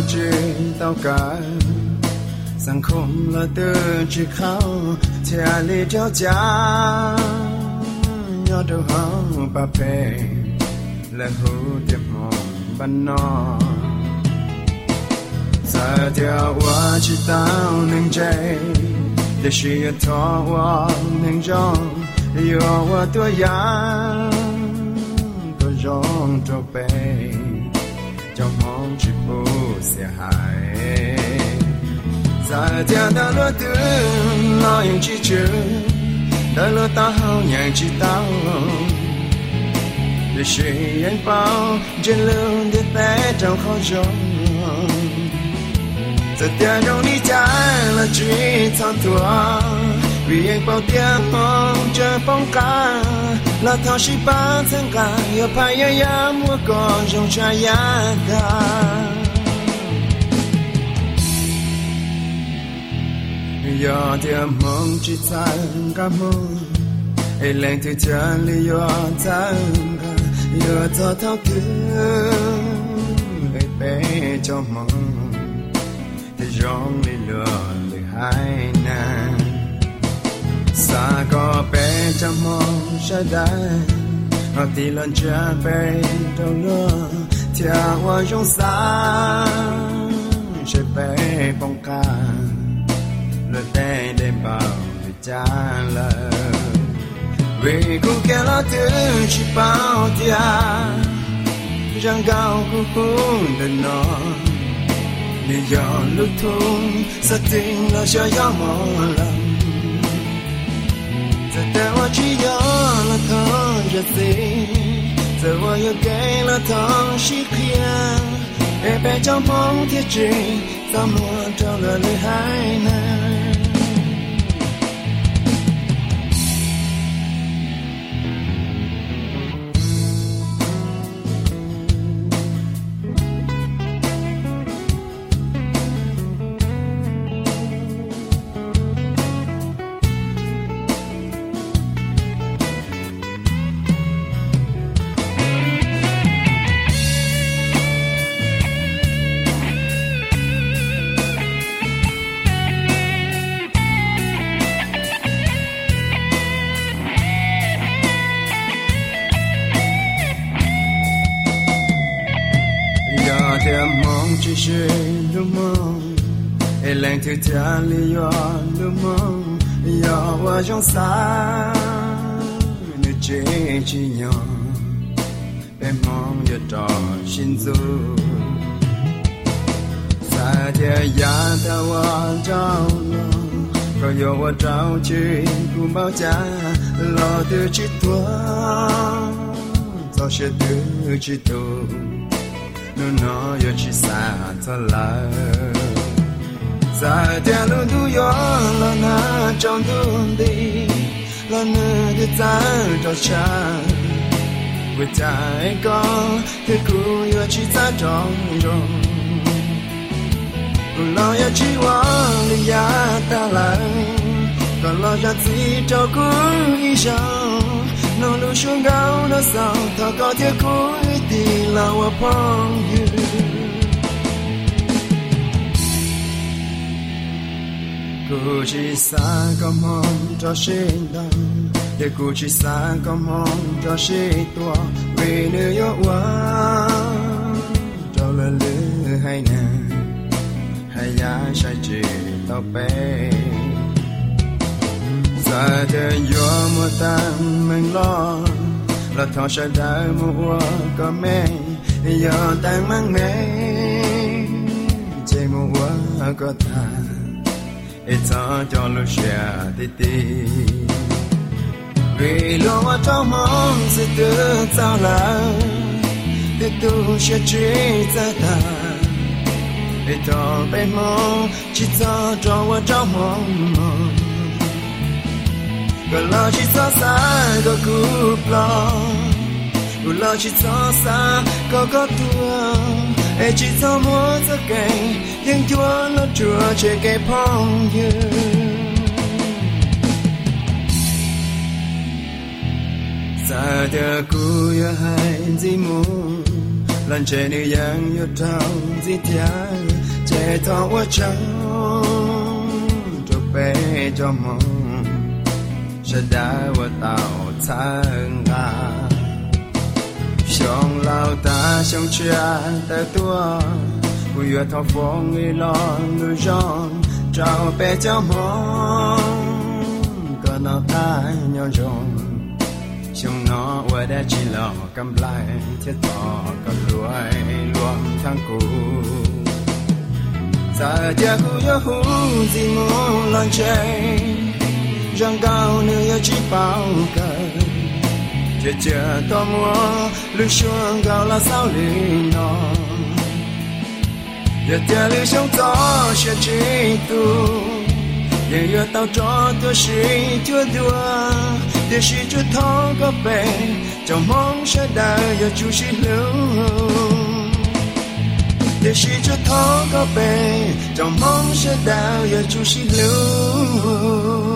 chỉ tao cảสังคมละเตือนจีเขาเทียลีเจ้าจ้ายอดดูเขาปะเปและหูเจ็บหอมบันนอสาเดียวว่าจีตาวหนึ่งใจแต่ชีวิตทอว่าหนึ่งจองอยู่ว่าตัวยางตัวจองตัวเปเจ้ามองจีบูเสียหาย在家的路途，老用记住，的路大好让知道，历史眼包，这路的白照好用。在电中你家了最长多，为眼包点梦这风干，老头是把参加，又怕也要我个用这样的。有点梦只zan个梦，一两天家里有zan个，有早头个，一杯酒梦，的容里落里海南，三个杯酒梦下单，我地乱这杯都落，跳我用伞，是杯风干。lời tay đêm bao về cha lờ vì cô kéo lo thứ chỉ bao tia răng cao cô cũng đừng nó lý do lúc thung sát tình lo cho gió mò lòng giờ ta hoa chỉ gió là thon ra gì giờ hoa yêu cây là thon chỉ kia em bé trong bóng thiết trì sao mùa trong lời hai này chỉ是路梦，一两天家里有路梦，有我用伞，你这只鸟，被梦也找心足，在天涯的我找了，可有我找去不包家，老的几多，早些的几多。nu nó yo chỉ xa cho la za dia lu du yo la na trong du đi la nu de za cho cha với trái con thế cu yo chỉ za trong trong lo yo chỉ wa li ya ta la còn lo ra gì cho cu ý sao nó lu xuống gạo nó sao thọ có thế cu đi là wa phong you cô chỉ xa có mong cho xin đăng để cô chỉ xa có mong cho xin tua vì nữ yêu quá cho lời lư hay nè hay giá sai chỉ tao bé giờ thì vô mùa tan mình lo là thọ sẽ đợi mùa có mẹ giờ tan mang mẹ chơi mùa có ta ít cho lúc xưa tí tí vì lo ở trong mong sẽ tự sao là để tu sẽ chỉ ra ta để cho bên mong chỉ cho ở trong mong còn lo chỉ xa có cúp lo còn lo chỉ xa có tua ai chỉ cho mua cho cây nhưng chúa nó chùa chơi cây phong như giờ giờ cô hai gì muốn lần chơi nữ yang yêu trao gì thiệt chế thọ我找就被就梦sẽ đã我到参啊想老大想吃的多不越头风一浪路上找被叫梦个脑袋鸟中想nó我的只老cầm lại thiết tỏ cầm đuôi luồng thang cũ giờ giờ hu gì muốn lần chơi răng cao nơi chỉ bao cờ chờ chờ to mua lưu xuống cao là sao lì nó giờ giờ lưu xuống gió sẽ chỉ tu giờ giờ tao cho tôi suy chưa đua để suy chưa thấu có bề trong mong sẽ đời giờ chú suy lưu để suy chưa thấu có bề trong mong sẽ đời giờ chú suy lưu